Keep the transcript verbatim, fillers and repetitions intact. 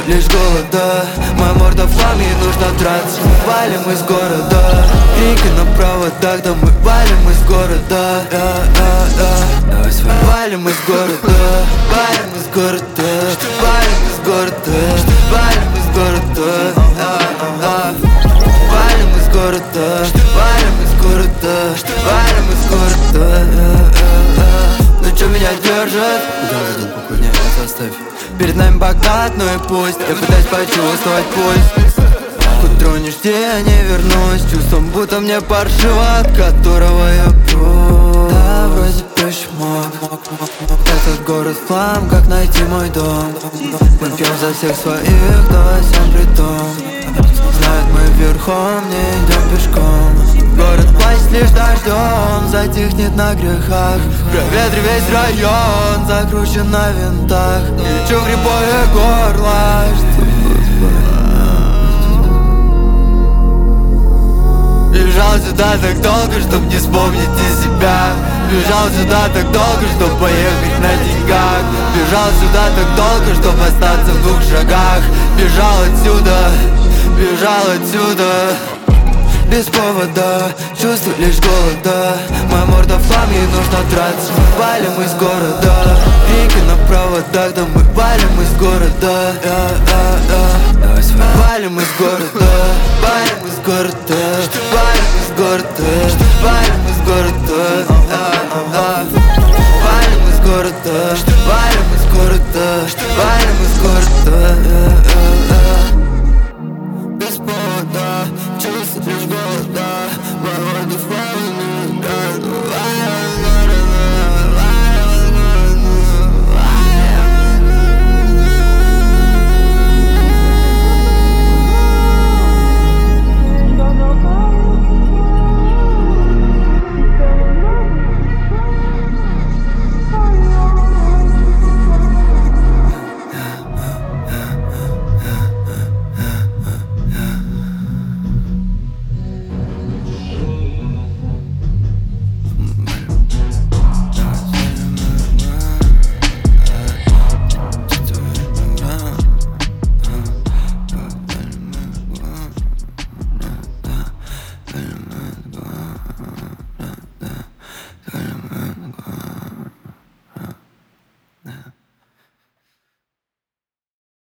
лишь голода. Моя морда в хламе, и нужно драться. Мы валим из города. Крики на проводах, да мы валим из города. Давай с вами валим из города. Валим из города. Валим из города. Валим из города. Валим из города. Валим из города. Валим из города. Ну чё меня держит? Куда ведут похуй? Не, это оставь. Перед нами Багдад, ну и пусть. Я пытаюсь почувствовать пульс. К утру не жди, я не вернусь. Чувством, будто мне паршиво, от которого я пру. Да, вроде проще мог. Этот город в хлам, как найти мой дом. Мы пьем за всех своих, давай сам притом. Знают мы верхом, не идем пешком. Город плачет лишь дождем, затихнет на грехах. Проветри весь район, закручен на винтах. Лечу в грибое горло. Бежал сюда так долго, чтоб не вспомнить и себя. Бежал сюда так долго, чтоб поехать на деньгах. Бежал сюда так долго, чтоб остаться в двух шагах. Бежал отсюда, бежал отсюда. Без повода, чувствую лишь голода. Моя морда в хламе, ей нужно драться. Мы валим из города. Крики на проводах, да мы валим из города. Давай с вами валим из города. Валим из города. Валим из города.